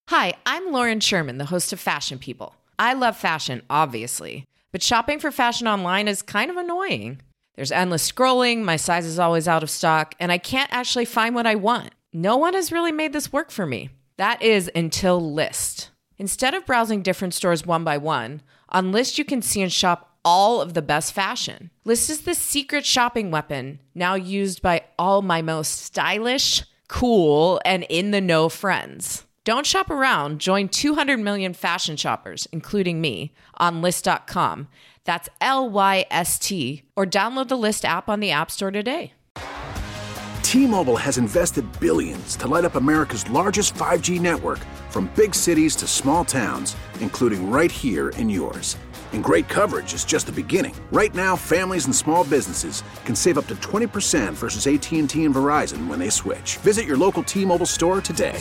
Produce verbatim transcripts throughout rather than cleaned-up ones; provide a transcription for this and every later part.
Hi, I'm Lauren Sherman, the host of Fashion People. I love fashion, obviously, but shopping for fashion online is kind of annoying. There's endless scrolling, my size is always out of stock, and I can't actually find what I want. No one has really made this work for me. That is until Lyst. Instead of browsing different stores one by one, on Lyst you can see and shop all of the best fashion. Lyst is the secret shopping weapon, now used by all my most stylish, cool, and in-the-know friends. Don't shop around. Join two hundred million fashion shoppers, including me, on Lyst dot com. That's L Y S T. Or download the Lyst app on the App Store today. T-Mobile has invested billions to light up America's largest five G network, from big cities to small towns, including right here in yours. And great coverage is just the beginning. Right now, families and small businesses can save up to twenty percent versus A T and T and Verizon when they switch. Visit your local T-Mobile store today.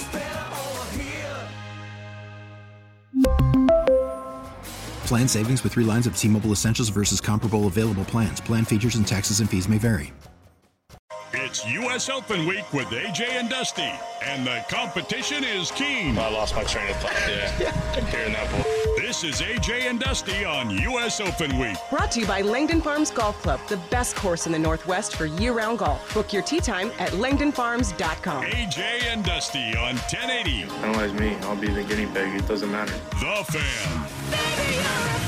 Plan savings with three lines of T-Mobile Essentials versus comparable available plans. Plan features and taxes and fees may vary. It's U S Open Week with A J and Dusty, and the competition is keen. I lost my train of thought there. Hearing that ball. This is A J and Dusty on U S Open Week. Brought to you by Langdon Farms Golf Club, the best course in the Northwest for year-round golf. Book your tee time at langdon farms dot com. A J and Dusty on ten eighty. Analyze me. I'll be the guinea pig. It doesn't matter. The Fan. Baby, you're a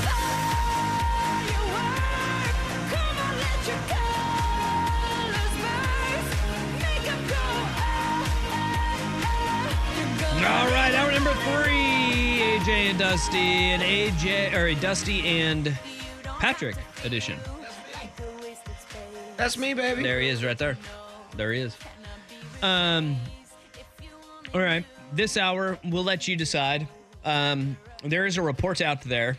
firework. Come on, let your colors burst. Make 'em go, oh, oh, oh. All right, hour number three, A J and Dusty, and A J or a Dusty and Patrick edition. That's me, baby. There he is, right there. There he is. Um. All right, this hour we'll let you decide. Um, there is a report out there,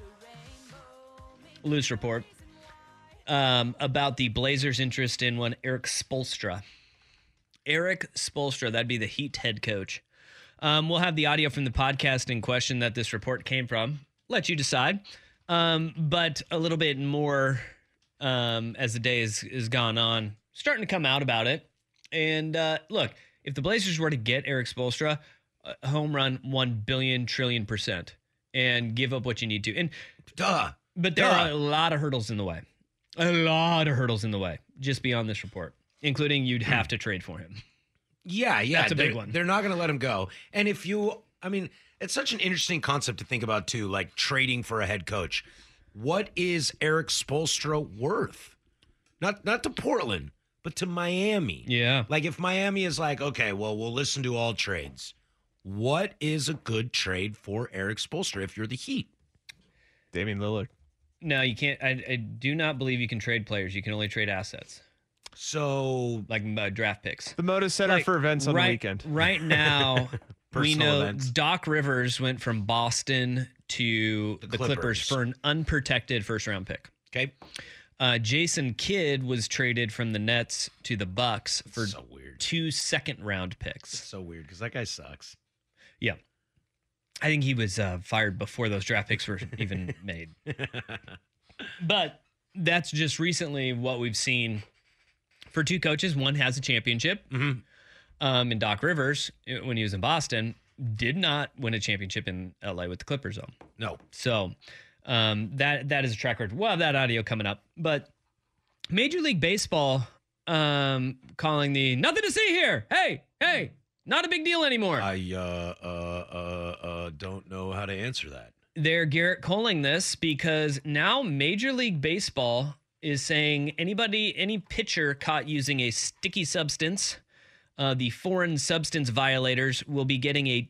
loose report, um, about the Blazers' interest in one Eric Spoelstra. Eric Spoelstra, that'd be the Heat head coach. Um, we'll have the audio from the podcast in question that this report came from. Let you decide. Um, but a little bit more um, as the day has, has gone on, starting to come out about it. And uh, look, if the Blazers were to get Eric Spoelstra, a home run one billion trillion percent and give up what you need to. And duh. But there duh. are a lot of hurdles in the way. A lot of hurdles in the way, just beyond this report, including you'd have to trade for him. Yeah, yeah. That's a big they're, one. They're not going to let him go. And if you, I mean, it's such an interesting concept to think about, too, like trading for a head coach. What is Eric Spoelstra worth? Not not to Portland, but to Miami. Yeah. Like if Miami is like, okay, well, we'll listen to all trades. What is a good trade for Eric Spoelstra if you're the Heat? Damian Lillard. No, you can't. I, I do not believe you can trade players. You can only trade assets. So, like uh, draft picks. The Moda Center Like, for events on right, the weekend. Right now, we Personal know events. Doc Rivers went from Boston to the, The Clippers. Clippers. for an unprotected first round pick. Okay. Uh, Jason Kidd was traded from the Nets to the Bucks for so weird. two second round picks. So weird because that guy sucks. Yeah. I think he was uh, fired before those draft picks were even made. But that's just recently what we've seen for two coaches. One has a championship. Mm-hmm. Um, and Doc Rivers, when he was in Boston, did not win a championship in L A with the Clippers, though. No. So um, that that is a track record. We'll have that audio coming up. But Major League Baseball um, calling the nothing to see here. Hey, hey, not a big deal anymore. I uh, uh, uh, uh, don't know how to answer that. They're Garrett Coling this because now Major League Baseball is saying anybody, any pitcher caught using a sticky substance, uh, the foreign substance violators will be getting a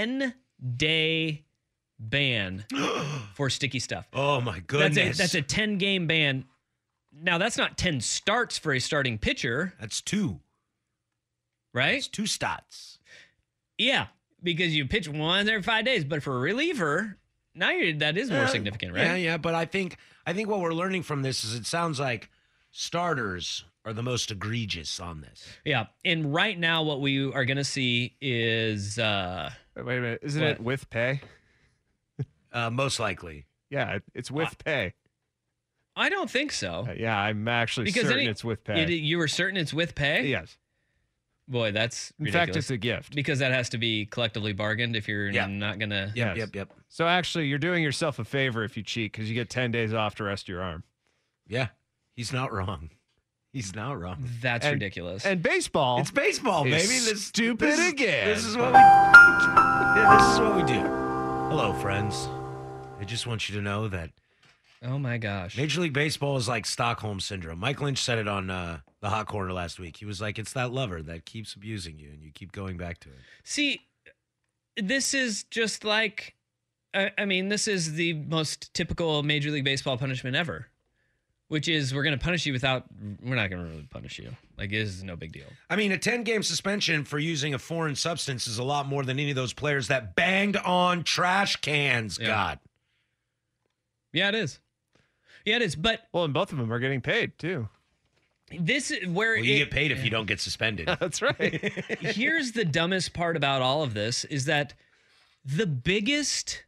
ten-day ban for sticky stuff. Oh, my goodness. That's a, that's a ten-game ban. Now, that's not ten starts for a starting pitcher. That's two. Right? It's two stats. Yeah, because you pitch once every five days. But for a reliever, now you're, that is more Yeah, significant, right? Yeah, yeah. But I think I think what we're learning from this is it sounds like starters are the most egregious on this. Yeah, and right now what we are going to see is... Uh, Wait, wait a minute. Isn't what? it with pay? Uh, most likely. Yeah, it- it's with pay. I don't think so. Uh, yeah, I'm actually Because certain any- it's with pay. It, you were certain it's with pay? Yes. Boy, that's In ridiculous. fact, it's a gift. Because that has to be collectively bargained if you're Yeah. not going to. Yep, Yes. yep, yep. So actually, you're doing yourself a favor if you cheat because you get ten days off to rest your arm. Yeah, he's not wrong. He's not wrong. That's And- ridiculous. And baseball. It's baseball, is baby. This stupid this is- again. This is what we. Yeah, this is what we do. Hello, friends. I just want you to know that oh, my gosh. Major League Baseball is like Stockholm Syndrome. Mike Lynch said it on uh, the Hot Corner last week. He was like, it's that lover that keeps abusing you, and you keep going back to it. See, this is just like, I, I mean, this is the most typical Major League Baseball punishment ever, which is we're going to punish you without, we're not going to really punish you. Like, this is no big deal. I mean, a ten-game suspension for using a foreign substance is a lot more than any of those players that banged on trash cans Yeah. got. Yeah, it is. Yeah, it is. But Well, and both of them are getting paid too. this is where Well, you it- get paid if you don't get suspended. That's right. here's the dumbest part about all of this is that the biggest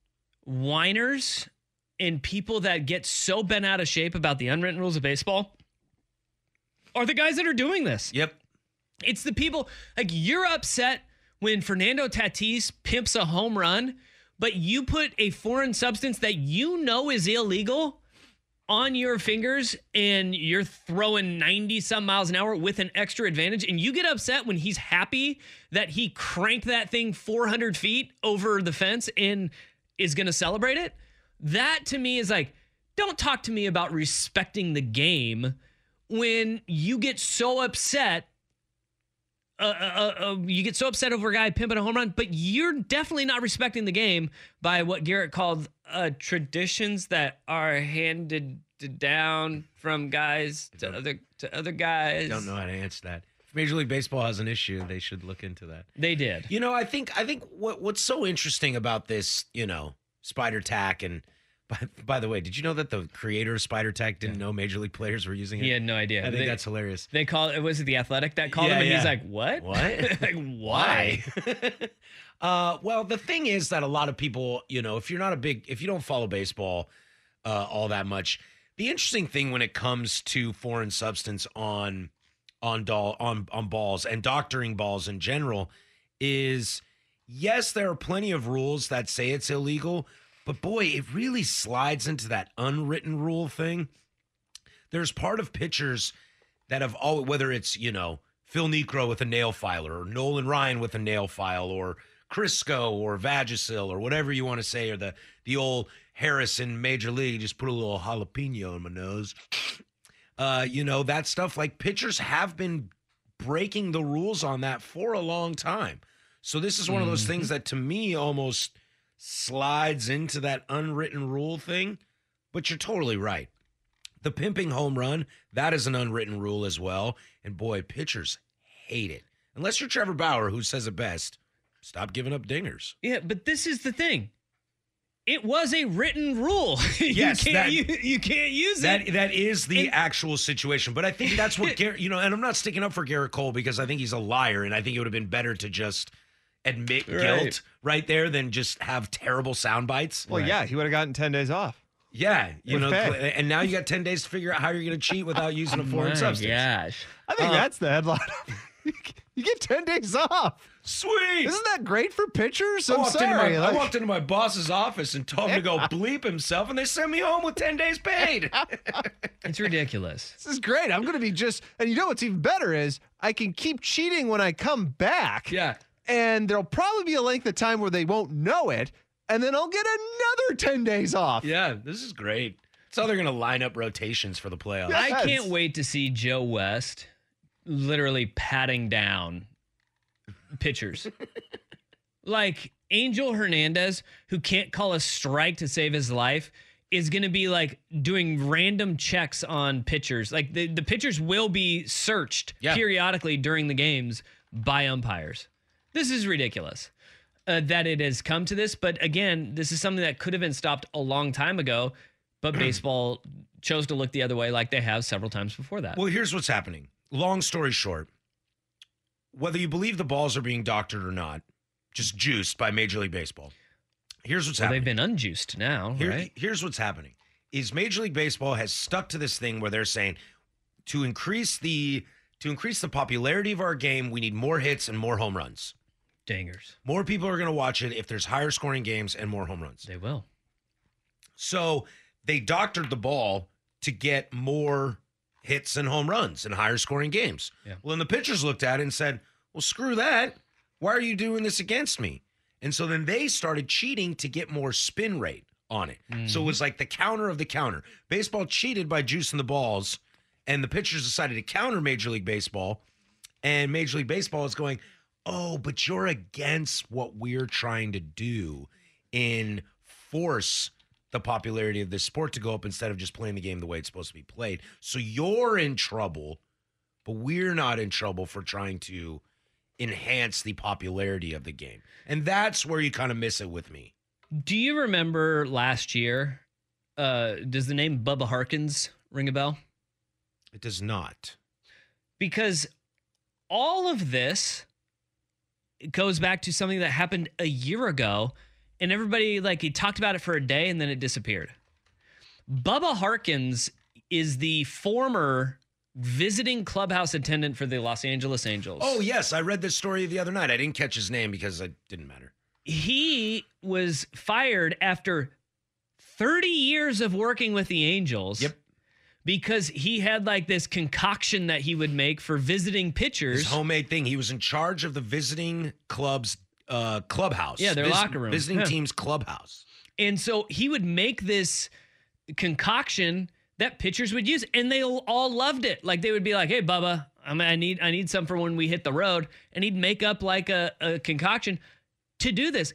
whiners and people that get so bent out of shape about the unwritten rules of baseball are the guys that are doing this. Yep. It's the people, like, you're upset when Fernando Tatis pimps a home run, but you put a foreign substance that you know is illegal on your fingers and you're throwing ninety some miles an hour with an extra advantage, and you get upset when he's happy that he cranked that thing four hundred feet over the fence and is going to celebrate it. That to me is like, don't talk to me about respecting the game when you get so upset. Uh, uh, uh, you get so upset over a guy pimping a home run, but you're definitely not respecting the game by what Garrett called uh, traditions that are handed down from guys to other to other guys. I don't know how to answer that. If Major League Baseball has an issue, they should look into that. They did. You know, I think I think what what's so interesting about this, you know, Spider Tack, and by, by the way, did you know that the creator of Spider Tack didn't know Major League players were using it? He had no idea. I think They- that's hilarious. They call it, was it The Athletic that called Yeah, him? And yeah. he's like, what? What? like, why? uh, well, the thing is that a lot of people, you know, if you're not a big, if you don't follow baseball uh, all that much, the interesting thing when it comes to foreign substance on on doll on on balls and doctoring balls in general is, yes, there are plenty of rules that say it's illegal, but boy, it really slides into that unwritten rule thing. There's part of pitchers that have all, whether it's, you know, Phil Niekro with a nail filer, or Nolan Ryan with a nail file, or Crisco or Vagisil, or whatever you want to say, or the the old Harrison Major League, just put a little jalapeno in my nose. Uh, you know, that stuff, like, pitchers have been breaking the rules on that for a long time. So this is one of those Mhm. things that to me almost slides into that unwritten rule thing. But you're totally right. The pimping home run, that is an unwritten rule as well. And boy, pitchers hate it. Unless you're Trevor Bauer, who says it best, stop giving up dingers. Yeah, but this is the thing. It was a written rule. Yes, you, can't, that- you, you can't use That it. that is the And- actual situation. But I think that's what Garrett, you know, and I'm not sticking up for Garrett Cole because I think he's a liar, and I think it would have been better to just admit Right. guilt right there than just have terrible sound bites. Well, yeah, he would have gotten ten days off. Yeah, you With know, pay. and now you got ten days to figure out how you're going to cheat without using a foreign My substance. gosh. I think Uh, that's the headline. You get ten days off. Sweet. Isn't that great for pitchers? I I'm walked, into my, sorry. I like- walked into my boss's office and told him to go bleep himself, and they sent me home with ten days paid. It's ridiculous. This is great. I'm going to be just, and you know what's even better is I can keep cheating when I come back. Yeah. And there'll probably be a length of time where they won't know it. And then I'll get another ten days off. Yeah, this is great. That's how they're going to line up rotations for the playoffs. Yeah. I Yes. can't wait to see Joe West literally patting down pitchers. Like Angel Hernandez, who can't call a strike to save his life, is going to be like doing random checks on pitchers. Like the, the pitchers will be searched Yeah. periodically during the games by umpires. This is ridiculous uh, that it has come to this. But again, this is something that could have been stopped a long time ago, but baseball chose to look the other way like they have several times before that. Well, here's what's happening. Long story short, whether you believe the balls are being doctored or not, just juiced by Major League Baseball. Here's what's Well, happening. they've been unjuiced now, Here- right? Here's what's happening. Is Major League Baseball has stuck to this thing where they're saying to increase the to increase the popularity of our game, we need more hits and more home runs. Dangers. More people are going to watch it if there's higher scoring games and more home runs. They will. So they doctored the ball to get more hits and home runs and higher scoring games. Yeah. Well, then the pitchers looked at it and said, well, screw that. Why are you doing this against me? And so then they started cheating to get more spin rate on it. Mm-hmm. So it was like the counter of the counter. Baseball cheated by juicing the balls, and the pitchers decided to counter Major League Baseball. And Major League Baseball is going, oh, but you're against what we're trying to do in force the popularity of this sport to go up instead of just playing the game the way it's supposed to be played. So you're in trouble, but we're not in trouble for trying to enhance the popularity of the game. And that's where you kind of miss it with me. Do you remember last year? Uh, does the name Bubba Harkins ring a bell? It does not. Because all of this goes back to something that happened a year ago, and everybody, like, he talked about it for a day and then it disappeared. Bubba Harkins is the former visiting clubhouse attendant for the Los Angeles Angels. Oh, yes. I read this story the other night. I didn't catch his name because it didn't matter. He was fired after thirty years of working with the Angels. Yep. Because he had like this concoction that he would make for visiting pitchers. His homemade thing. He was in charge of the visiting club's uh, clubhouse. Yeah, their Vis- locker room. Visiting Yeah. team's clubhouse. And so he would make this concoction that pitchers would use, and they all loved it. Like they would be like, "Hey, Bubba, I mean, I need I need some for when we hit the road," and he'd make up like a, a concoction to do this.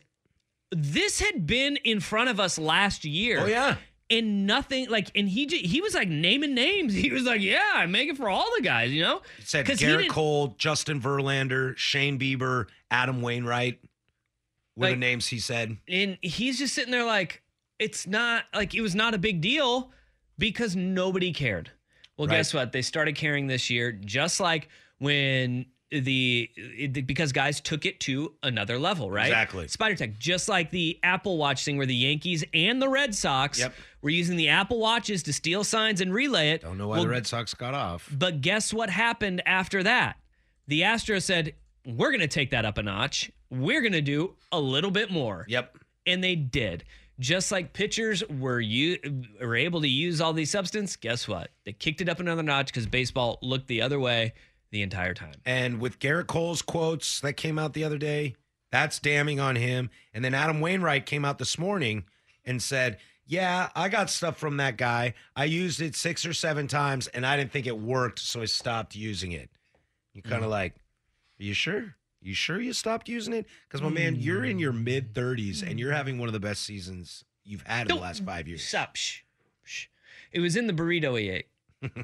This had been in front of us last year. Oh yeah, and nothing like, and he j- he was like naming names. He was like, "Yeah, I make it for all the guys," you know. It said 'Cause he Garrett didn't- Cole, Justin Verlander, Shane Bieber, Adam Wainwright were Like- the names he said. And he's just sitting there like, it's not like it was not a big deal because nobody cared. Well, Right. guess what? They started caring this year, just like when the it, because guys took it to another level, right? Exactly. Spider Tech, just like the Apple Watch thing where the Yankees and the Red Sox Yep. were using the Apple Watches to steal signs and relay it. Don't know why Well, the Red Sox got off. But guess what happened after that? The Astros said, we're going to take that up a notch. We're going to do a little bit more. Yep. And they did. Just like pitchers were you were able to use all these substance, guess what? They kicked it up another notch because baseball looked the other way the entire time. And with Garrett Cole's quotes that came out the other day, that's damning on him. And then Adam Wainwright came out this morning and said, yeah, I got stuff from that guy. I used it six or seven times and I didn't think it worked, so I stopped using it. You kind of Mm. like, are you sure? You sure you stopped using it? Because, my man, you're in your mid-thirties and you're having one of the best seasons you've had in Don't- the last five years. Stop. Shh. Shh. It was in the burrito he ate.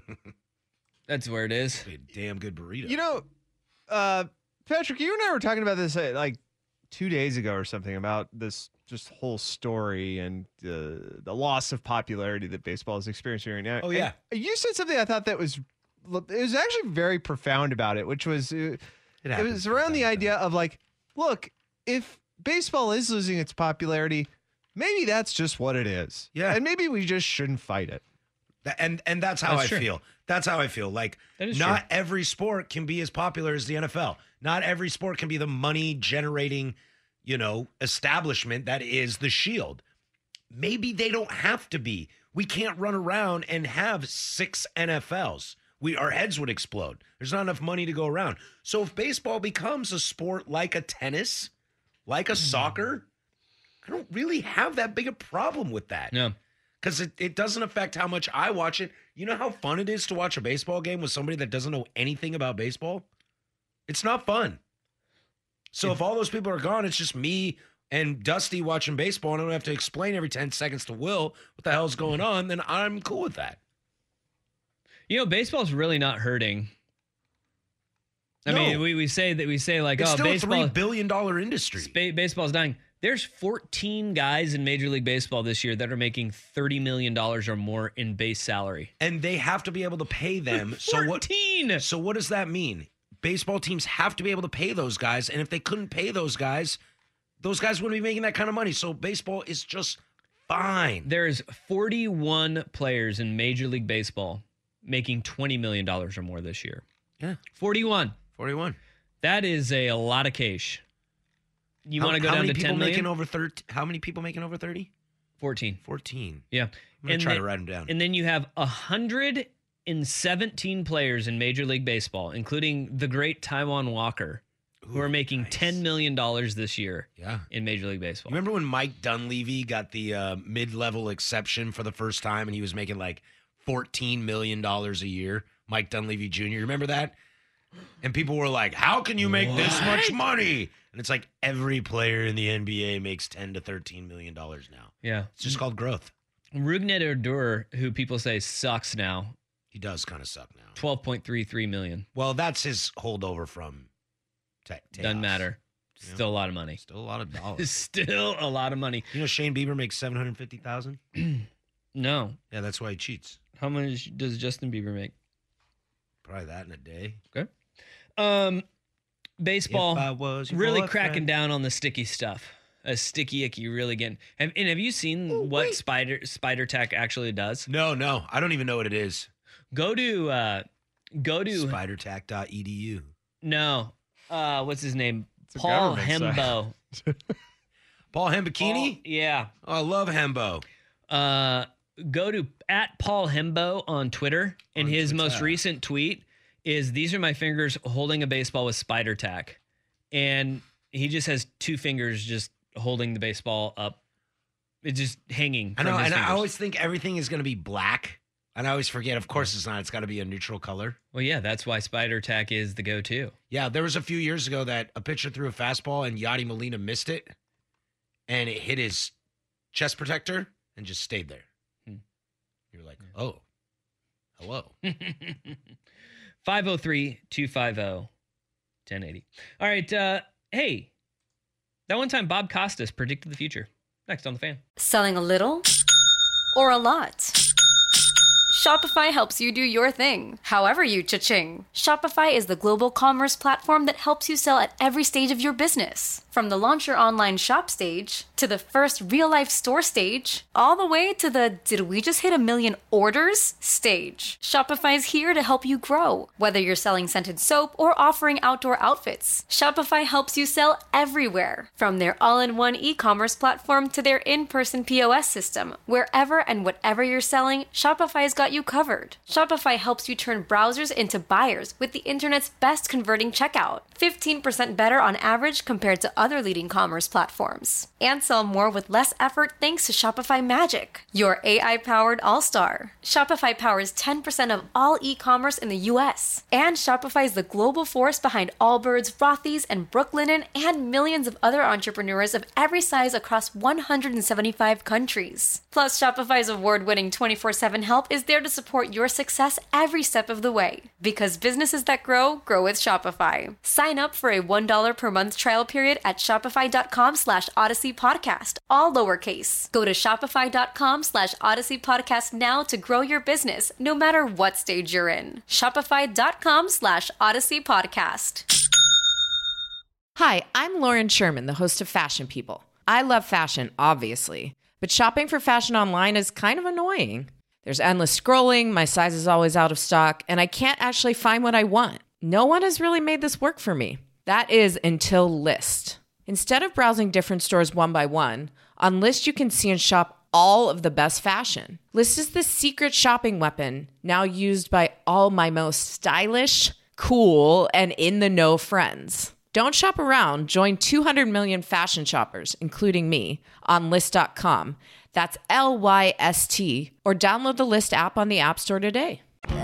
That's where it is. A damn good burrito. You know, uh, Patrick, you and I were talking about this uh, like two days ago or something about this just whole story and uh, the loss of popularity that baseball is experiencing right now. Oh, yeah. And you said something I thought that was it was actually very profound about it, which was uh, It it happens was from around time the to idea time. of like, look, if baseball is losing its popularity, maybe that's just what it is. Yeah. And maybe we just shouldn't fight it. That- And and that's how That's I true. feel. That's how I feel. Like That is not every sport can be as popular as the N F L. Not every sport can be the money generating, you know, establishment that is the Shield. Maybe they don't have to be. We can't run around and have six N F Ls. We our heads would explode. There's not enough money to go around. So if baseball becomes a sport like a tennis, like a soccer, I don't really have that big a problem with that. No. Because it, it doesn't affect how much I watch it. You know how fun it is to watch a baseball game with somebody that doesn't know anything about baseball? It's not fun. So if all those people are gone, it's just me and Dusty watching baseball, and I don't have to explain every ten seconds to Will what the hell's going on, then I'm cool with that. You know, baseball's really not hurting. I No. mean, we, we say that we say like, It's oh, still baseball, a three billion dollars industry. Spa- baseball's dying. There's fourteen guys in Major League Baseball this year that are making thirty million dollars or more in base salary. And they have to be able to pay them. So what, fourteen! so what does that mean? Baseball teams have to be able to pay those guys, and if they couldn't pay those guys, those guys wouldn't be making that kind of money. So baseball is just fine. There's forty-one players in Major League Baseball making twenty million dollars or more this year. Yeah. forty-one. forty-one. That is a, a lot of cash. You How- want to go how down many to people ten million? making over thirty? How many people making over thirty? fourteen. fourteen. Yeah. I'm gonna And try then- to write them down. And then you have one hundred seventeen players in Major League Baseball, including the great Taiwan Walker, who are making nice. ten million dollars this year Yeah. in Major League Baseball. Remember when Mike Dunleavy got the uh, mid-level exception for the first time, and he was making like fourteen million dollars a year? Mike Dunleavy Junior Remember that? And people were like, "How can you make this much money?" And it's like every player in the N B A makes ten to thirteen million dollars now. Yeah. It's just called growth. Rugnet Odor, who people say sucks now, He does kind of suck now. twelve point three three million. Well, that's his holdover from. Te- Doesn't Tejas. matter. Yeah. Still a lot of money. Still a lot of dollars. Still a lot of money. You know, Shane Bieber makes seven hundred fifty thousand. No. Yeah, that's why he cheats. How much does Justin Bieber make? Probably that in a day. Okay. Um, baseball If I was your really boyfriend. cracking down on the sticky stuff. A sticky icky, really getting. Have, and have you seen what Spider Spider Tack actually does? No, no, I don't even know what it is. Go to uh, go to spider tack dot e d u. no. Uh, what's his name? a Paul government site. Hembo. Paul Hembikini? Paul- yeah. Oh, I love Hembo. Uh, go to at Paul Hembo on Twitter, and On his Twitter. most recent tweet is, "These are my fingers holding a baseball with spider tack," and he just has two fingers just holding the baseball up. It's just hanging. I from know, his and I fingers. always think everything is going to be black. And I always forget, of course it's not. It's got to be a neutral color. Well, yeah, that's why spider tack is the go-to. Yeah, there was a few years ago that a pitcher threw a fastball and Yadi Molina missed it. And it hit his chest protector and just stayed there. Hmm. You're like, oh, hello. five oh three, two five oh, ten eighty. All right. Uh, hey, that one time Bob Costas predicted the future. Next on The Fan. Selling a little or a lot? Shopify helps you do your thing, however you cha-ching. Shopify is the global commerce platform that helps you sell at every stage of your business. From the launch your online shop stage, to the first real-life store stage, all the way to the did we just hit a million orders stage. Shopify's here to help you grow. Whether you're selling scented soap or offering outdoor outfits, Shopify helps you sell everywhere. From their all-in-one e-commerce platform to their in-person P O S system, wherever and whatever you're selling, Shopify's got you covered. Shopify helps you turn browsers into buyers with the internet's best converting checkout. fifteen percent better on average compared to other leading commerce platforms. And sell more with less effort thanks to Shopify Magic, your A I-powered all-star. Shopify powers ten percent of all e-commerce in the U S. And Shopify is the global force behind Allbirds, Rothy's, and Brooklinen, and millions of other entrepreneurs of every size across one hundred seventy-five countries. Plus, Shopify's award-winning twenty-four seven help is there to support your success every step of the way. Because businesses that grow, grow with Shopify. Sign up for a one dollar per month trial period at shopify.com slash odyssey podcast, all lowercase. Go to shopify.com slash odyssey podcast now to grow your business, no matter what stage you're in. Shopify.com slash odyssey podcast. Hi, I'm Lauren Sherman, the host of Fashion People. I love fashion, obviously, but shopping for fashion online is kind of annoying. There's endless scrolling, my size is always out of stock, and I can't actually find what I want. No one has really made this work for me. That is until List. Instead of browsing different stores one by one, on List you can see and shop all of the best fashion. List is the secret shopping weapon now used by all my most stylish, cool, and in-the-know friends. Don't shop around. Join two hundred million fashion shoppers, including me, on list dot com. That's L Y S T. Or download the List app on the App Store today. I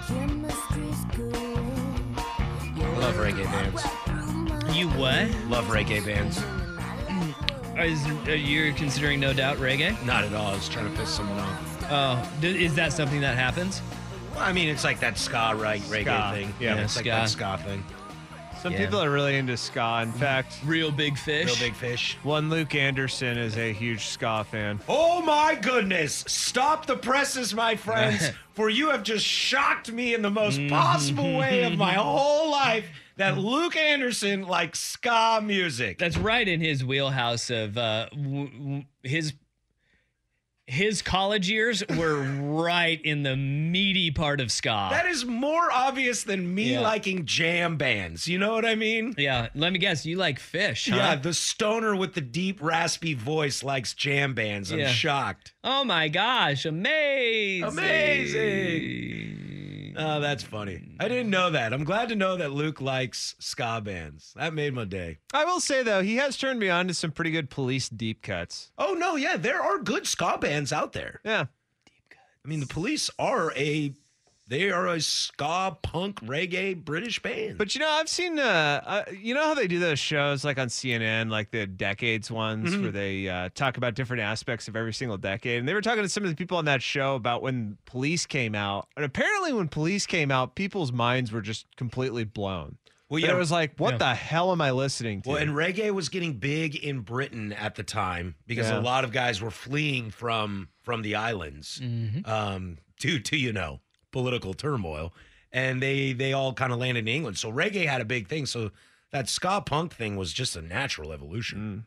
love reggae bands. You what? Love reggae bands. Is, are you considering No Doubt reggae? Not at all. I was trying to piss someone off. Oh, d- is that something that happens? Well, I mean, it's like that ska right reggae Ska. thing. Yeah, it's ska. like that ska thing. Some Yeah. people are really into ska. In fact, Real big fish. Real big fish. one Luke Anderson is a huge ska fan. Oh my goodness! Stop the presses, my friends, for you have just shocked me in the most possible way of my whole life that Luke Anderson likes ska music. That's right in his wheelhouse of uh, w- w- his His college years were right in the meaty part of ska. That is more obvious than me Yeah. liking jam bands. You know what I mean? Yeah, let me guess. You like Fish, huh? Yeah, the stoner with the deep, raspy voice likes jam bands. I'm Yeah. shocked. Oh my gosh, amazing. Amazing. Oh, that's funny. I didn't know that. I'm glad to know that Luke likes ska bands. That made my day. I will say though, he has turned me on to some pretty good Police deep cuts. Oh, no, yeah, there are good ska bands out there. Yeah. I mean, the Police are a they are a ska punk reggae British band. But you know, I've seen uh, uh you know how they do those shows like on C N N, like the decades ones, Mhm. where they uh, talk about different aspects of every single decade. And they were talking to some of the people on that show about when Police came out. And apparently, when Police came out, people's minds were just completely blown. Well, But yeah. it was like, what Yeah. the hell am I listening to? Well, and reggae was getting big in Britain at the time because Yeah. a lot of guys were fleeing from from the islands um, due to you know political turmoil, and they they all kind of landed in England. So reggae had a big thing. So that ska punk thing was just a natural evolution.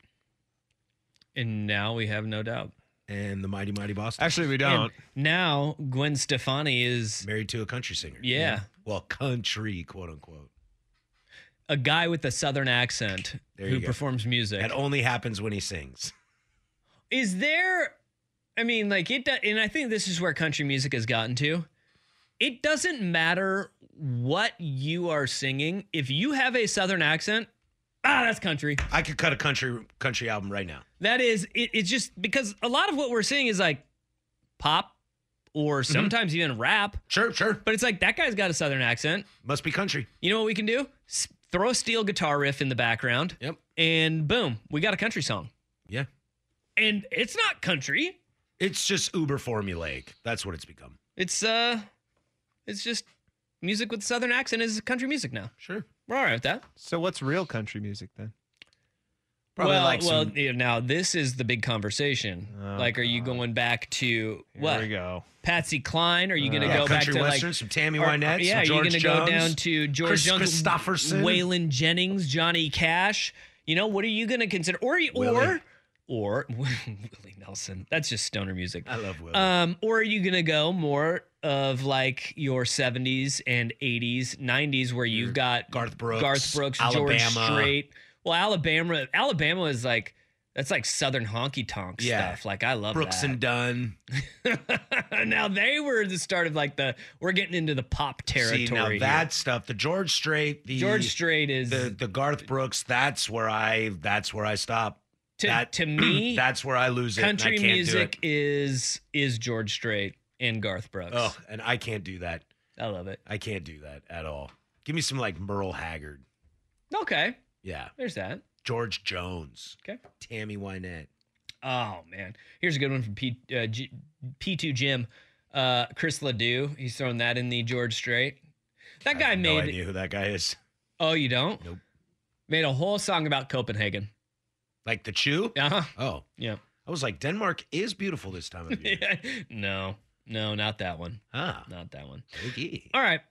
And now we have no doubt. And the Mighty Mighty Boston. Actually, we don't. And now Gwen Stefani is married to a country singer. Yeah. Well, country, quote unquote. a guy with a southern accent There who you go. performs music. That only happens when he sings. Is there, I mean, like it, do- and I think this is where country music has gotten to. It doesn't matter what you are singing. If you have a southern accent, ah, that's country. I could cut a country country album right now. That is, it, it's just because a lot of what we're seeing is like pop or sometimes even rap. Sure, sure. But it's like that guy's got a southern accent. Must be country. You know what we can do? S- throw a steel guitar riff in the background. Yep. And boom, we got a country song. Yeah. And it's not country. It's just uber formulaic. That's what it's become. It's uh it's just music with southern accent is country music now. Sure. We're all right with that. So what's real country music then? Probably well, like well, some- yeah, now this is the big conversation. Oh, like, are you going back to what? Here we go. Patsy Cline? Are you going to Yeah, go back country to western, like some Tammy or- Wynette, Yeah, some are you George going to go Jones, down to George Chris Jones, Christopherson, Waylon Jennings, Johnny Cash? You know, what are you going to consider? Or Willie. or or Willie Nelson? That's just stoner music. I love Willie. Um, or are you going to go more of like your seventies and eighties, nineties, where you've got Garth Brooks, Garth Brooks, George Alabama. Strait. Well, Alabama, Alabama is like that's like Southern honky tonk Yeah. stuff. Like I love Brooks that. and Dunn. Now they were the start of like the we're getting into the pop territory. See, now here. that stuff, the George Strait, the George Strait is the the Garth Brooks. That's where I. That's where I stop. to, that- to me. That's where I lose it. and I country can't do music it. is is George Strait and Garth Brooks. Oh, and I can't do that. I love it. I can't do that at all. Give me some like Merle Haggard. Okay, Yeah. there's that. George Jones. Okay. Tammy Wynette. Oh man, here's a good one from P uh, G, P two Jim, uh, Chris Ledoux. He's throwing that in the George Strait. That I guy have no made. idea who that guy is. Oh, you don't? Nope. Made a whole song about Copenhagen. Like the Chew? Uh huh. Oh, Yeah. I was like, Denmark is beautiful this time of year. no, no, not that one. ah, Not that one. okay. All right.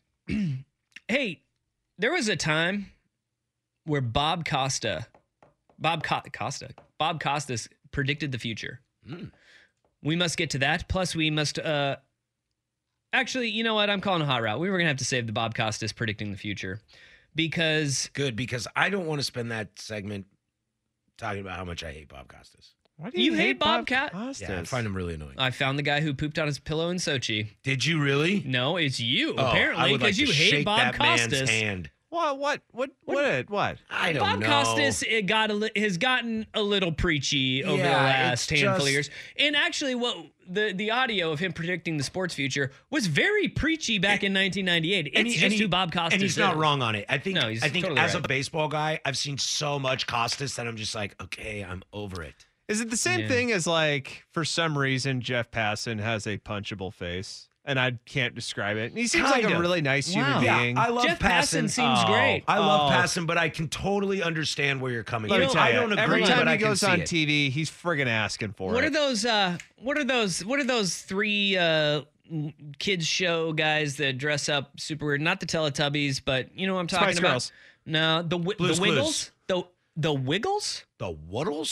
Hey, there was a time where Bob Costa, Bob Co- Costa, Bob Costas predicted the future. Mm. We must get to that. Plus, we must. uh Actually, you know what? I'm calling a hot route. We were gonna have to save the Bob Costas predicting the future because Good, because I don't want to spend that segment talking about how much I hate Bob Costas. Why do You hate Bob Cat- Costas? Yeah, I find him really annoying. I found the guy who pooped on his pillow in Sochi. Did you really? No, it's you Oh, I apparently would like because to you hate shake Bob that Costas. man's hand. What? What? What? What? What? I don't Bob know. Costas it got a li- has gotten a little preachy over the Yeah, last it's handful just- of years. And actually, what the the audio of him predicting the sports future was very preachy back in nineteen ninety-eight. It's And he- just and he- who Bob Costas And he's is. not wrong on it. I think. No, he's I think totally as right. a baseball guy, I've seen so much Costas that I'm just like, okay, I'm over it. Is it the same Yeah. thing as like for some reason Jeff Passan has a punchable face and I can't describe it? And he seems like Kind a of. really nice Wow. human Yeah, being. I love Jeff Passan. Passan seems Oh. great. I love Oh. Passan, but I can totally understand where you're coming Let from. me tell I you, don't agree, every time but he I can goes see on it. T V, he's friggin' asking for What it. are those? Uh, what are those? What are those three uh, kids show guys that dress up super weird? Not the Teletubbies, but you know what I'm talking Spice about. Girls. No, the wi- Blue's the Clues. Wiggles. The the Wiggles. The Wuddles?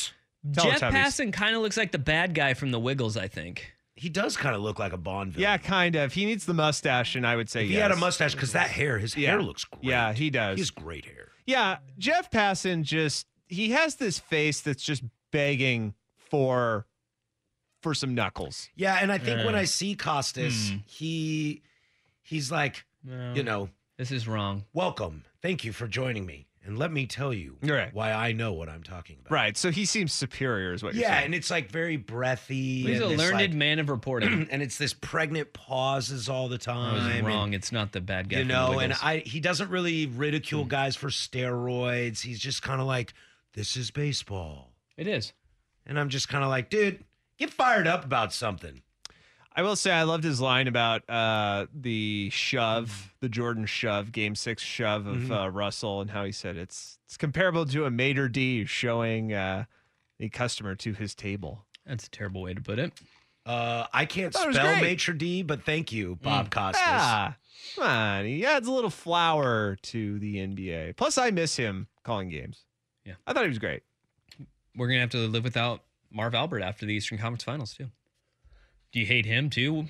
Jeff Teletubbies. Passan kind of looks like the bad guy from the Wiggles, I think. He does kind of look like a Bond villain. Yeah, kind of. He needs the mustache, and I would say If he yes. had a mustache, because that hair, his Yeah. hair looks great. Yeah, he does. He has great hair. Yeah, Jeff Passan just he has this face that's just begging for for some knuckles. Yeah, and I think Uh, when I see Costas, hmm. he he's like, No. you know, This is wrong. welcome. Thank you for joining me. And let me tell you Right. why I know what I'm talking about. Right. So he seems superior is what you're Yeah, saying. and it's like very breathy. He's and a this, learned like- man of reporting. and it's this pregnant pauses all the I time. was and- wrong. It's not the bad guy you from the know, Wiggles. and I he doesn't really ridicule guys for steroids. He's just kind of like, this is baseball. It is. And I'm just kind of like, dude, get fired up about something. I will say I loved his line about uh, the shove, the Jordan shove, game six shove of Mhm. uh, Russell, and how he said it's it's comparable to a maitre d' showing uh, a customer to his table. That's a terrible way to put it. Uh, I can't That was spell great. maitre d', but thank you, Bob Costas. Ah, come on. He adds a little flower to the N B A. Plus, I miss him calling games. Yeah. I thought he was great. We're going to have to live without Marv Albert after the Eastern Conference Finals, too. Do you hate him, too?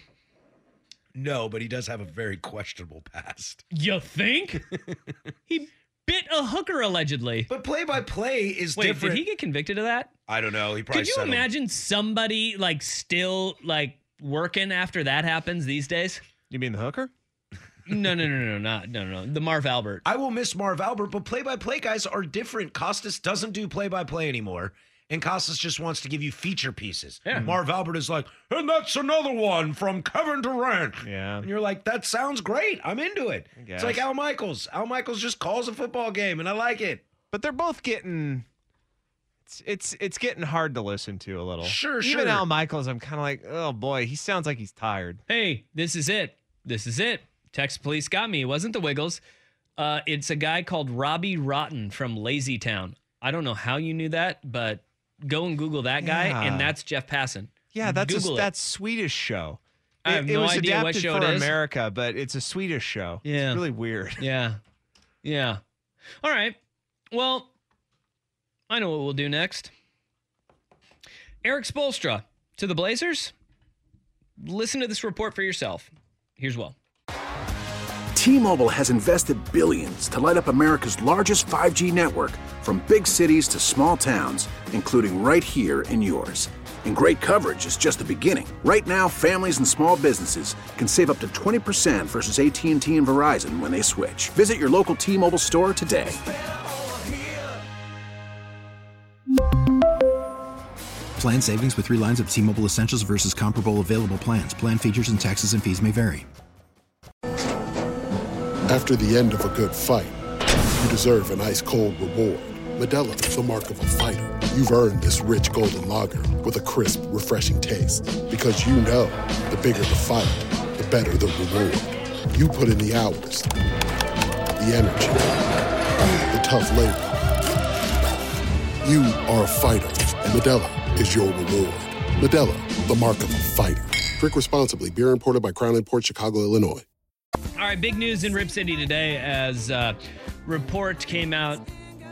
No, but he does have a very questionable past. You think? He bit a hooker, allegedly. But play-by-play is Wait, different. did he get convicted of that? I don't know. He probably Could you settled. imagine somebody, like, still, like, working after that happens these days? You mean the hooker? No, no, no, no, no, not, no, no, no. The Marv Albert. I will miss Marv Albert, but play-by-play guys are different. Costas doesn't do play-by-play anymore, and Costas just wants to give you feature pieces. Yeah. Marv Albert is like, and that's another one from Kevin Durant. Yeah. And you're like, that sounds great. I'm into it. guess. It's like Al Michaels. Al Michaels just calls a football game, and I like it. But they're both getting. It's it's it's getting hard to listen to a little. Sure, Even sure. Al Michaels, I'm kind of like, oh boy, he sounds like he's tired. Hey, this is it. This is it. Texas police got me. It wasn't the Wiggles. Uh, it's a guy called Robbie Rotten from Lazy Town. I don't know how you knew that, but go and Google that guy, Yeah. and that's Jeff Passan. Yeah, that's a, Google it. that's Swedish show. I It- have it no was idea what adapted show for it is. America, but it's a Swedish show. Yeah. It's really weird. Yeah. Yeah. All right. Well, I know what we'll do next. Eric Spoelstra to the Blazers. Listen to this report for yourself. Here's Will. T-Mobile has invested billions to light up America's largest five G network, from big cities to small towns, including right here in yours. And great coverage is just the beginning. Right now, families and small businesses can save up to twenty percent versus A T and T and Verizon when they switch. Visit your local T-Mobile store today. Plan savings with three lines of T-Mobile Essentials versus comparable available plans. Plan features and taxes and fees may vary. After the end of a good fight, you deserve an ice-cold reward. Modelo is the mark of a fighter. You've earned this rich golden lager with a crisp, refreshing taste. Because you know, the bigger the fight, the better the reward. You put in the hours, the energy, the tough labor. You are a fighter, and Modelo is your reward. Modelo, the mark of a fighter. Drink responsibly. Beer imported by Crown Imports, Chicago, Illinois. All right, big news in Rip City today as uh, report came out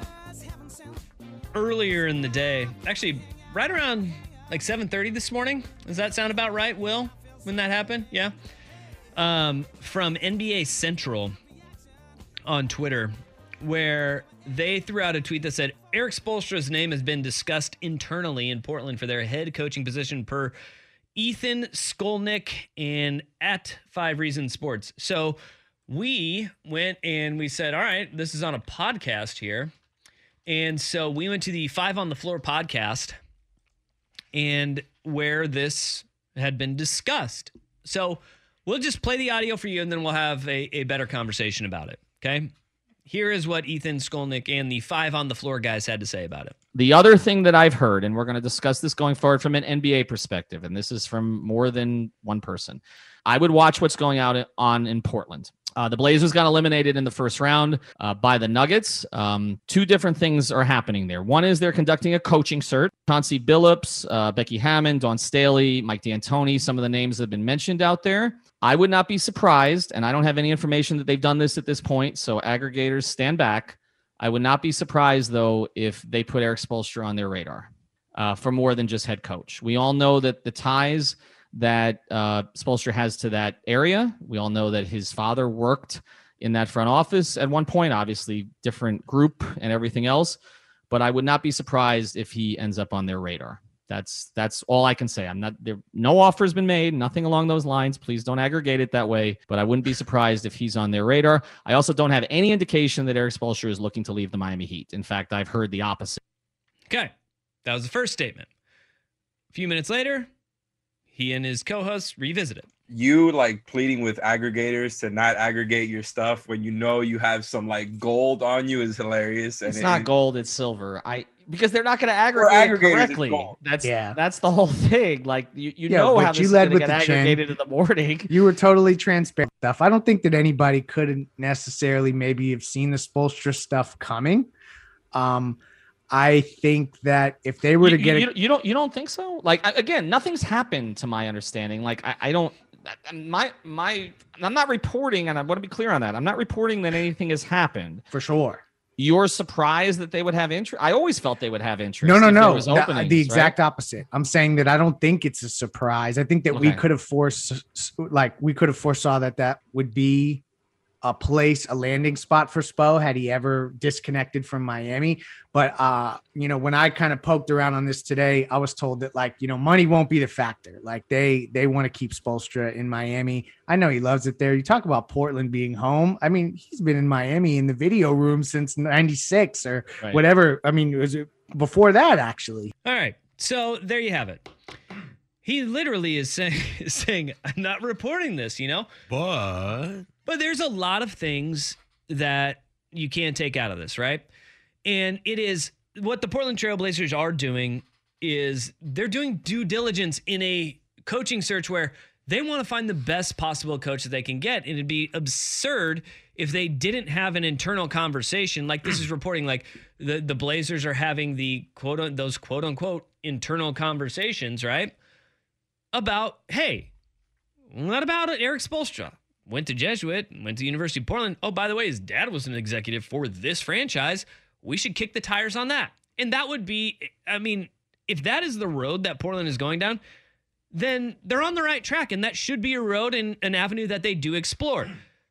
earlier in the day. Actually, right around like seven thirty this morning. Does that sound about right, Will, when that happened? Yeah. Um, from N B A Central on Twitter, where they threw out a tweet that said, Eric Spoelstra's name has been discussed internally in Portland for their head coaching position per Ethan Skolnick and at Five Reasons Sports. So we went and we said, all right, this is on a podcast here. And so we went to the Five on the Floor podcast and where this had been discussed. So we'll just play the audio for you and then we'll have a, a better conversation about it. Okay. Here is what Ethan Skolnick and the Five on the Floor guys had to say about it. The other thing that I've heard, and we're going to discuss this going forward from an N B A perspective, and this is from more than one person. I would watch what's going out on in Portland. Uh, the Blazers got eliminated in the first round uh, by the Nuggets. Um, two different things are happening there. One is they're conducting a coaching search. Chauncey Billups, uh, Becky Hammond, Dawn Staley, Mike D'Antoni, some of the names that have been mentioned out there. I would not be surprised, and I don't have any information that they've done this at this point, so aggregators stand back. I would not be surprised, though, if they put Eric Spoelstra on their radar. uh, for more than just head coach. We all know that the ties that uh, Spoelstra has to that area. We all know that his father worked in that front office at one point, obviously different group and everything else. But I would not be surprised if he ends up on their radar. That's that's all I can say. I'm not there. No offer has been made. Nothing along those lines. Please don't aggregate it that way. But I wouldn't be surprised if he's on their radar. I also don't have any indication that Erik Spoelstra is looking to leave the Miami Heat. In fact, I've heard the opposite. Okay, that was the first statement. A few minutes later, he and his co-hosts revisit it. You like pleading with aggregators to not aggregate your stuff when you know you have some like gold on you is hilarious. And It's it, not gold, it's silver. I because they're not going to aggregate it aggregators, it's correctly. gold. That's Yeah. that's the whole thing. Like you, you Yeah, know but how this you is led going to with get the chin. aggregated in the morning. You were totally transparent stuff. I don't think that anybody couldn't necessarily maybe have seen the Spoelstra stuff coming. Um, I think that if they were You, to get you, a, you don't you don't think so? Like I- again, nothing's happened to my understanding. Like I, I don't my my I'm not reporting, and I want to be clear on that. I'm not reporting that anything has happened for sure. You're surprised that they would have interest? I always felt they would have interest. no, no, if there no, was the, openings, the exact right? opposite. I'm saying that I don't think it's a surprise. I think that we Okay. could have forced, like we could have foresaw that that would be a place, a landing spot for Spo had he ever disconnected from Miami. But, uh, you know, when I kind of poked around on this today, I was told that like, you know, money won't be the factor. Like they, they want to keep Spoelstra in Miami. I know he loves it there. You talk about Portland being home. I mean, he's been in Miami in the video room since ninety-six or Right. whatever. I mean, was it before that actually? All right, so there you have it. He literally is saying, saying, I'm not reporting this, you know? But But there's a lot of things that you can't take out of this, right? And it is what the Portland Trail Blazers are doing is they're doing due diligence in a coaching search where they want to find the best possible coach that they can get. And it'd be absurd if they didn't have an internal conversation. Like this is reporting like the, the Blazers are having the quote, those quote unquote internal conversations, right? About, hey, what about it? Erik Spoelstra went to Jesuit, went to University of Portland. Oh, by the way, his dad was an executive for this franchise. We should kick the tires on that. And that would be, I mean, if that is the road that Portland is going down, then they're on the right track. And that should be a road and an avenue that they do explore.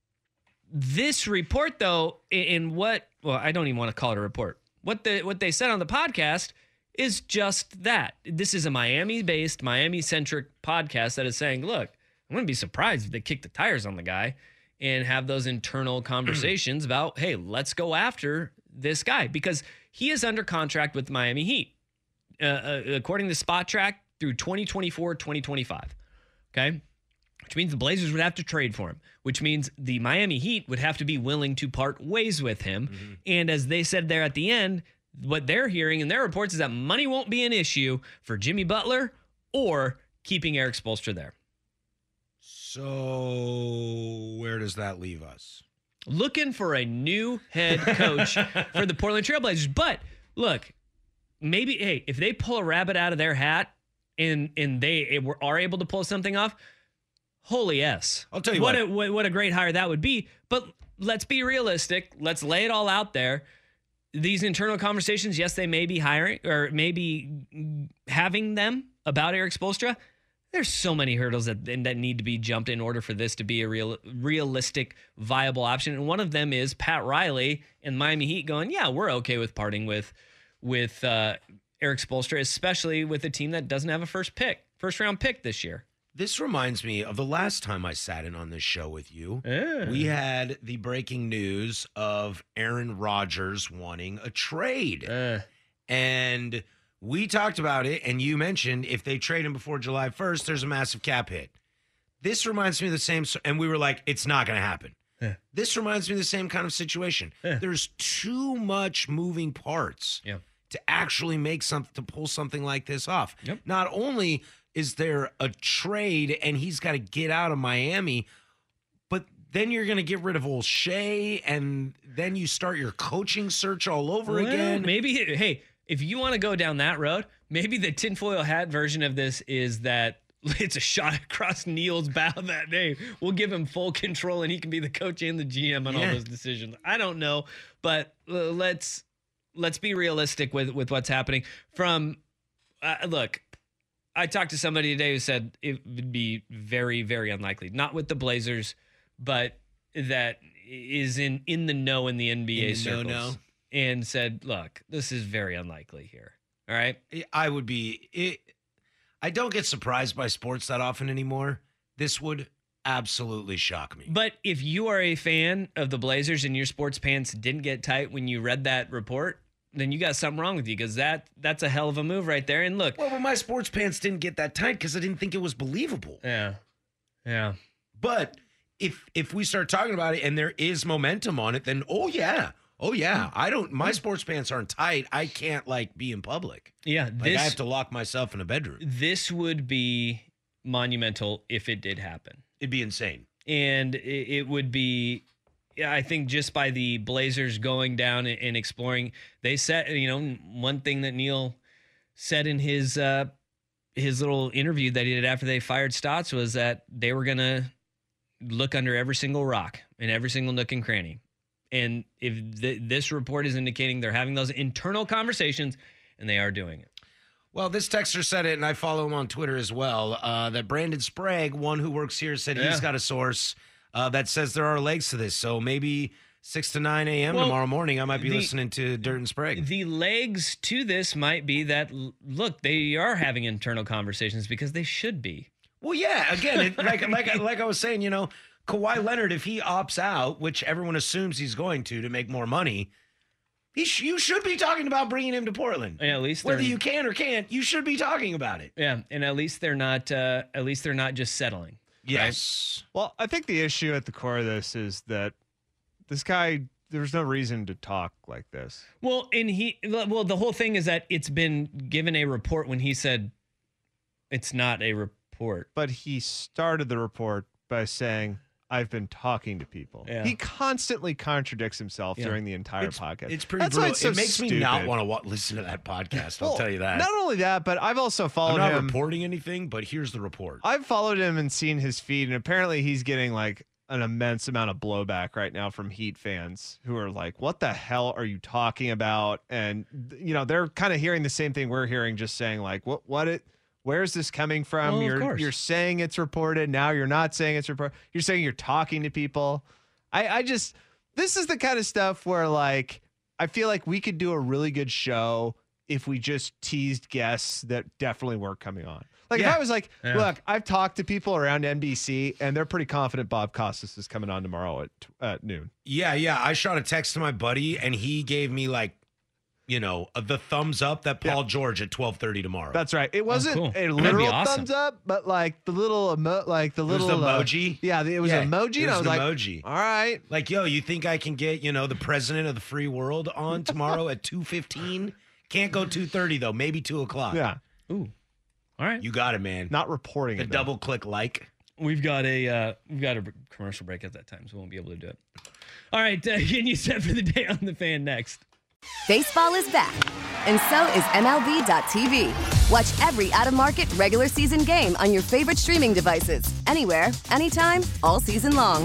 This report, though, in what, well, I don't even want to call it a report. What the what they said on the podcast is just that. This is a Miami-based, Miami-centric podcast that is saying, look, I'm going to be surprised if they kick the tires on the guy and have those internal conversations about, hey, let's go after this guy because he is under contract with Miami Heat, uh, uh, according to Spot Track through twenty twenty-four, twenty twenty-five. Okay. Which means the Blazers would have to trade for him, which means the Miami Heat would have to be willing to part ways with him. Mm-hmm. And as they said there at the end, what they're hearing in their reports is that money won't be an issue for Jimmy Butler or keeping Erik Spoelstra there. So where does that leave us? Looking for a new head coach for the Portland Trail Blazers. But look, maybe, hey, if they pull a rabbit out of their hat and and they are able to pull something off, holy yes. I'll tell you what. what. A, what, what a great hire that would be. But let's be realistic. Let's lay it all out there. These internal conversations, yes, they may be hiring or maybe having them about Erik Spoelstra. There's so many hurdles that that need to be jumped in order for this to be a real, realistic, viable option. And one of them is Pat Riley and Miami Heat going, yeah, we're okay with parting with with uh, Erik Spoelstra, especially with a team that doesn't have a first pick, first round pick this year. This reminds me of the last time I sat in on this show with you. Yeah. We had the breaking news of Aaron Rodgers wanting a trade. Uh. And we talked about it, and you mentioned if they trade him before July first, there's a massive cap hit. This reminds me of the same, and we were like, it's not going to happen. Yeah. This reminds me of the same kind of situation. Yeah. There's too much moving parts Yeah. to actually make something, to pull something like this off. Yep. Not only is there a trade and he's got to get out of Miami, but then you're going to get rid of O'Shea, and then you start your coaching search all over Well, again. Maybe, hey, if you want to go down that road, maybe the tinfoil hat version of this is that it's a shot across Neil's bow that day. We'll give him full control, and he can be the coach and the G M on all Yeah. those decisions. I don't know, but uh, let's let's be realistic with with what's happening from uh, look, I talked to somebody today who said it would be very, very unlikely. Not with the Blazers, but that is in, in the know in the N B A In the circles. no-no. And said, look, this is very unlikely here. All right? I would be. It, I don't get surprised by sports that often anymore. This would absolutely shock me. But if you are a fan of the Blazers and your sports pants didn't get tight when you read that report, then you got something wrong with you because that that's a hell of a move right there. And look, Well, but my sports pants didn't get that tight because I didn't think it was believable. yeah, yeah. But if if we start talking about it and there is momentum on it, then oh yeah, oh yeah. I don't. My sports pants aren't tight. I can't like be in public. Yeah, Like this I have to lock myself in a bedroom. this would be monumental if it did happen. It'd be insane. And it, it would be, yeah, I think just by the Blazers going down and, and exploring, they said, you know, one thing that Neil said in his uh, his little interview that he did after they fired Stotts was that they were gonna look under every single rock and every single nook and cranny. And if th- this report is indicating they're having those internal conversations, and they are doing it. Well, this texter said it, and I follow him on Twitter as well, uh, that Brandon Sprague, one who works here, said Yeah. he's got a source uh, that says there are legs to this. So maybe six to nine a.m. Well, tomorrow morning, I might be the- listening to Dirt and Sprague. The legs to this might be that, l- look, they are having internal conversations because they should be. Well, yeah, again, it, like, like, like I was saying, you know, Kawhi Leonard, if he opts out, which everyone assumes he's going to, to make more money, he sh- you should be talking about bringing him to Portland. Yeah, at least Whether they're- you can or can't, you should be talking about it. Yeah, and at least they're not. Uh, at least they're not just settling. Yes. Well, I think the issue at the core of this is that this guy, there's no reason to talk like this. Well, and he. Well, the whole thing is that it's been given a report when he said it's not a report. But he started the report by saying, I've been talking to people. Yeah. He constantly contradicts himself Yeah. during the entire It's- podcast. It's pretty That's why brutal. it's so It makes me not stupid. want to wa- listen to that podcast. I'll Well, tell you that. Not only that, but I've also I'm followed not him. reporting anything, but here's the report. I've followed him and seen his feed, and apparently he's getting like an immense amount of blowback right now from Heat fans who are like, "What the hell are you talking about?" And you know, they're kind of hearing the same thing we're hearing, just saying like, "What? What it? Where's this coming from? Well, of you're course. you're saying it's reported. Now you're not saying it's reported. You're saying you're talking to people." I I just this is the kind of stuff where like I feel like we could do a really good show if we just teased guests that definitely weren't coming on. Like if Yeah. I was like, Yeah. look, I've talked to people around N B C and they're pretty confident Bob Costas is coming on tomorrow at, at noon. Yeah, yeah. I shot a text to my buddy, and he gave me like, you know, uh, the thumbs up that Paul George at twelve thirty tomorrow. That's right. It wasn't cool. a That'd be literal awesome. thumbs up, but like the little emo- like the It was little the uh, emoji. yeah, it was Yeah, an emoji. it and I was was an like, emoji. all right. Like, yo, you think I can get, you know, the president of the free world on tomorrow at two fifteen? Can't go two thirty though. Maybe two o'clock. Yeah, Ooh, all right. You got it, man. not reporting The it. though. double click like. We've got a uh, we've got a commercial break at that time, so we won't be able to do it. All right, uh, getting you set for the day on the fan next. Baseball is back, and so is M L B dot T V. Watch every out-of-market regular season game on your favorite streaming devices, anywhere, anytime, all season long.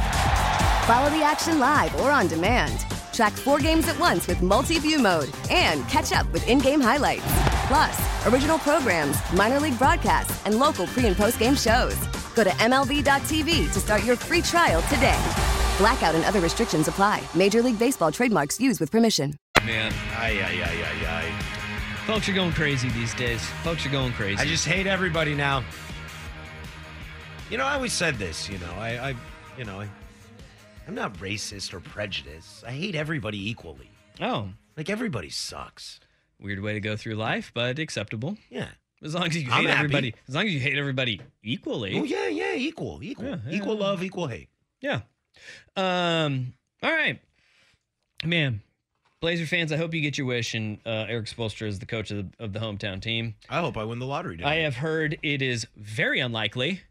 Follow the action live or on demand. Track four games at once with multi-view mode and catch up with in-game highlights. Plus, original programs, minor league broadcasts, and local pre- and post-game shows. Go to M L B dot T V to start your free trial today. Blackout and other restrictions apply. Major League Baseball trademarks used with permission. Man, Ay, ay, ay, ay, ay. folks are going crazy these days. Folks are going crazy. I just hate everybody now. You know, I always said this, you know, I, I you know, I, I'm not racist or prejudiced. I hate everybody equally. oh, Like, everybody sucks. weird way to go through life, but acceptable. Yeah. As long as you I'm hate happy. everybody, as long as you hate everybody equally. Oh, yeah, yeah, equal, equal. Yeah, yeah, equal yeah. love, equal hate. Yeah. Um. All right, man. Blazer fans, I hope you get your wish, and uh, Eric Spoelstra is the coach of the, of the hometown team. I hope I win the lottery today. I have heard it is very unlikely.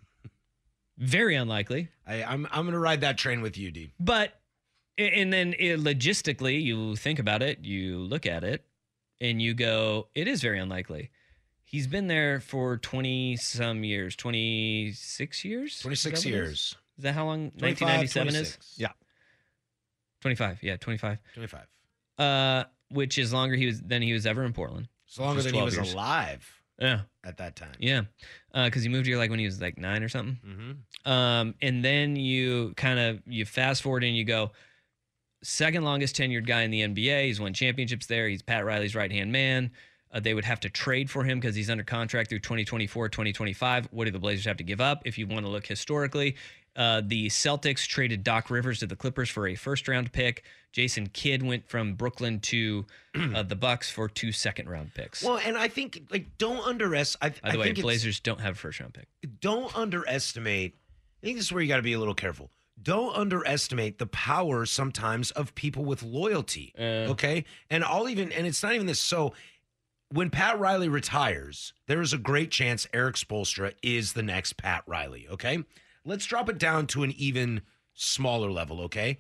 Very unlikely. I, I'm I'm gonna ride that train with you, D. But, and then it, logistically, you think about it, you look at it, and you go, it is very unlikely. He's been there for twenty some years, twenty-six years? twenty-six Is that what it is? years. Is that how long twenty-five, nineteen ninety-seven is? twenty-six. Yeah. twenty-five. Yeah, twenty-five. twenty-five. Uh, which is longer he was than he was ever in Portland. As longer Just than he twelve was years. alive. Yeah. At that time. Yeah. Because he moved here like when he was like nine or something. Mm-hmm. Um, and then you kind of you fast forward and you go, second longest tenured guy in the N B A. He's won championships there. He's Pat Riley's right hand man. Uh, they would have to trade for him because he's under contract through twenty twenty-four, twenty twenty-five. What do the Blazers have to give up? If you want to look historically, uh, the Celtics traded Doc Rivers to the Clippers for a first round pick. Jason Kidd went from Brooklyn to uh, the Bucks for two second round picks. Well, and I think like don't underestimate. By the I way, think it's- Blazers don't have a first round pick. Don't underestimate. I think this is where you got to be a little careful. Don't underestimate the power sometimes of people with loyalty. Okay, and I'll even and it's not even this. So when Pat Riley retires, there is a great chance Eric Spoelstra is the next Pat Riley. Okay, let's drop it down to an even smaller level. Okay,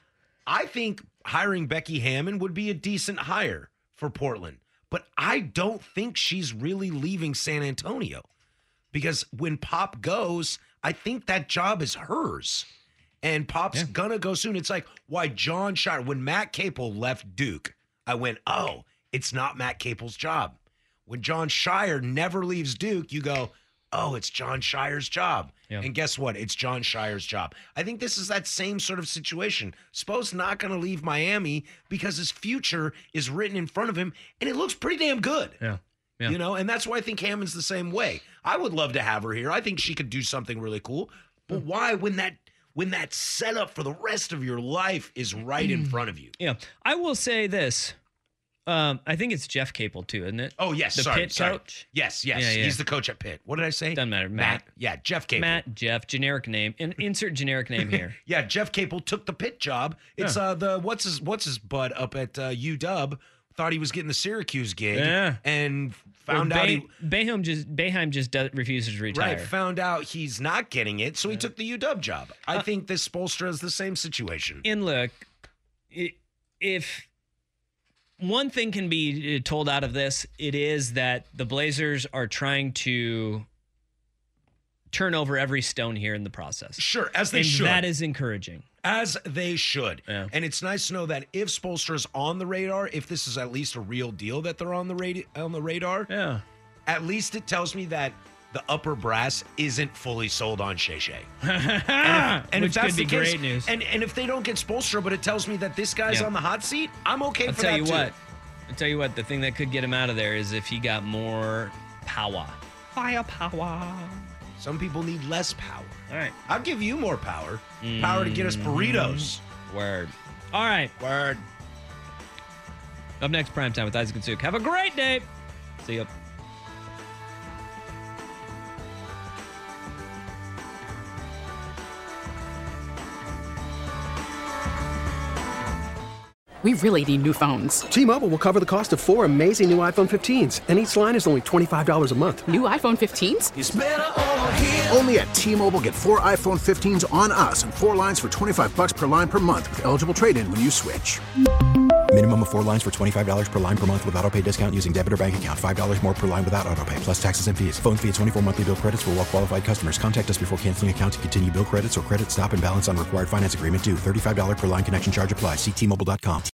I think hiring Becky Hammon would be a decent hire for Portland, but I don't think she's really leaving San Antonio because when Pop goes, I think that job is hers. And Pop's yeah. gonna go soon. It's like why John Shire, when Matt Capel left Duke, I went, oh, it's not Matt Capel's job. When John Shire never leaves Duke, you go, oh, it's John Shire's job. Yeah. And guess what? It's John Shire's job. I think this is that same sort of situation. Spo's not gonna leave Miami because his future is written in front of him, and it looks pretty damn good. Yeah. Yeah. You know, and that's why I think Hammond's the same way. I would love to have her here. I think she could do something really cool. But why when that when that setup for the rest of your life is right in front of you? Yeah. I will say this. Um, I think it's Jeff Capel too, isn't it? Oh, yes. The sorry, Pitt sorry. coach? Yes, yes. Yeah, yeah. He's the coach at Pitt. What did I say? Doesn't matter. Matt. Yeah, Jeff Capel. Matt, Jeff, generic name. And insert generic name here. Yeah, Jeff Capel took the Pitt job. It's Yeah. uh the what's his what's his bud up at uh, U W thought he was getting the Syracuse gig Yeah. and found Well, out Bay- he Boeheim just Boeheim just does, refuses to retire. Right, found out he's not getting it, so he took the U W job. I think this Spoelstra is the same situation. And look, i- if one thing can be told out of this, it is that the Blazers are trying to turn over every stone here in the process. Sure, as they and should. that is encouraging. As they should. Yeah. And it's nice to know that if Spoelstra's on the radar, if this is at least a real deal that they're on the radi- on the radar, yeah. at least it tells me that the upper brass isn't fully sold on Shay Shay. and if, and Which if that's could be the case, great news. And, and if they don't get Spoelstra, but it tells me that this guy's Yeah. on the hot seat, I'm okay I'll for tell that you too. what. I'll tell you what. The thing that could get him out of there is if he got more power. Firepower. Some people need less power. All right. I'll give you more power. Power to get us burritos. Word. All right. Word. Up next, Primetime with Isaac and Suk. Have a great day. See you. We really need new phones. T-Mobile will cover the cost of four amazing new iPhone fifteens, and each line is only twenty-five dollars a month. New iPhone fifteens? It's better over here. Only at T-Mobile, get four iPhone fifteens on us and four lines for twenty-five bucks per line per month with eligible trade-in when you switch. Minimum of four lines for twenty-five dollars per line per month with autopay discount using debit or bank account. five dollars more per line without autopay, plus taxes and fees. Phone fee at twenty-four monthly bill credits for well-qualified customers. Contact us before canceling account to continue bill credits or credit stop and balance on required finance agreement due. thirty-five dollars per line connection charge applies. See T Mobile dot com.